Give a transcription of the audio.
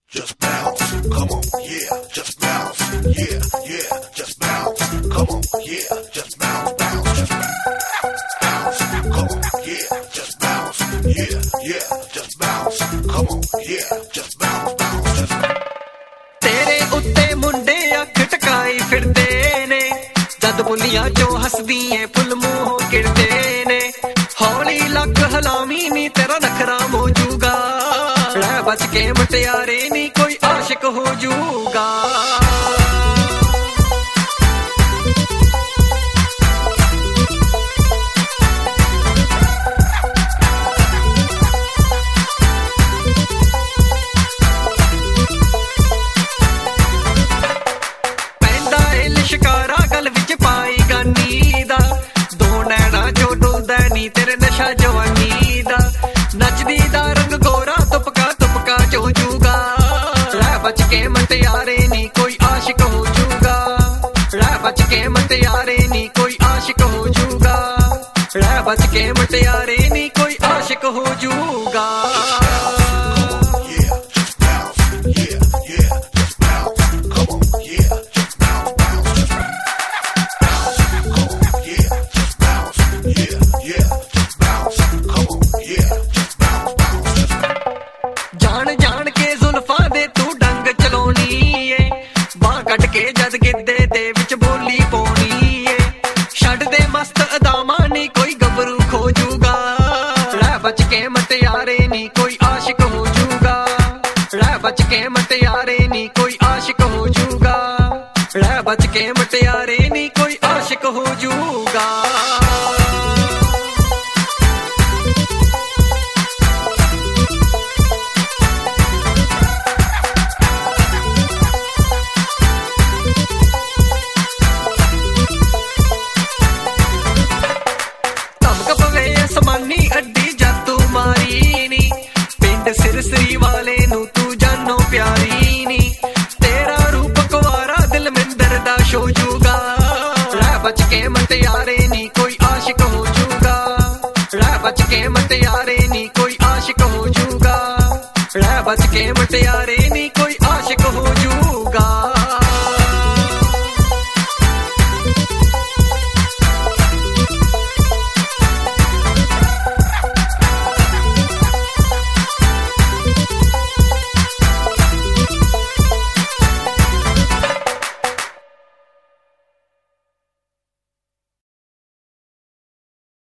Just bounce, come on, yeah, just bounce, yeah, yeah, just bounce, come on, yeah, just bounce, bounce, just bounce, come on, yeah, just bounce, yeah, yeah, just bounce, come on, yeah, just bounce, bounce, just तेरे उत्ते मुंडे अख टकाई फिरदे ने जद बुलियां चो हसदी ऐ full मूंहों किरदे ने हौली luck हलामी नी तेरा नखरा मोजूगा लै बच के मुटियारे नी कोई आशिक हो जूगा शिकारा गल विच पाई गानी दा दो नैना जो डुलदा नी तेरे नशा जवानी दा नचदी दा रंग गोरा तुपका जो जूगा लै बच के मटियारे नी कोई आशिक हो जूगा लै बच के मटियारे नी कोई आशिक हो जूगा लै बच के मटियारे नी कोई आशिक हो जूगा जद गिद्धे दे विच बोली पौनी ए छड्ड दे मस्त अदामां नी कोई गबरू खोजूगा लै बच के मटियारे नी कोई आशिक हो जूगा लै बच के मटियारे नी कोई आशिक हो जूगा लै बच के मटियारे नी कोई आशिक हो जूगा समानी अड्डी जातू मारी नी पिंड सिरसरी वाले नू तू जानो प्यारी नी तेरा रूप कुवारा दिल मिंदर दा शो जूगा लै बच के मटियारे नी कोई आशिक हो जूगा लै बच के मटियारे नी कोई आशिक हो जूगा लै बच के मटियारे नी